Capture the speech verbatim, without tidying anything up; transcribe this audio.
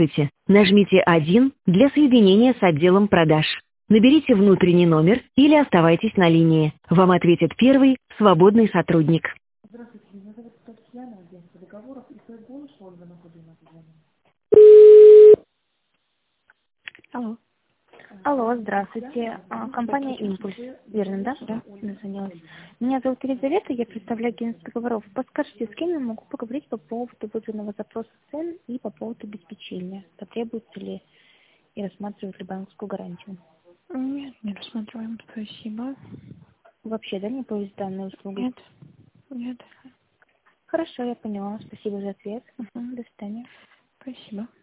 Здравствуйте. Нажмите один для соединения с отделом продаж. Наберите внутренний номер или оставайтесь на линии. Вам ответит первый свободный сотрудник. Здравствуйте, меня зовут Татьяна, агентство договоров, и свой голос Ольга Анатольевна позвонила. Алло. А, Алло, здравствуйте. А, компания «Импульс». Верно, да? Да, дозвонилась. Меня зовут Елизавета, я представляю агентство договоров. Подскажите, с кем я могу поговорить по поводу выданного запроса цен и по поводу обеспечения? Потребуется ли и рассматривают ли банковскую гарантию? Нет, не рассматриваем, спасибо. Вообще, да, не появились данные услуги? Нет, нет, Хорошо, я поняла. Спасибо за ответ. Мгм. До свидания. Спасибо.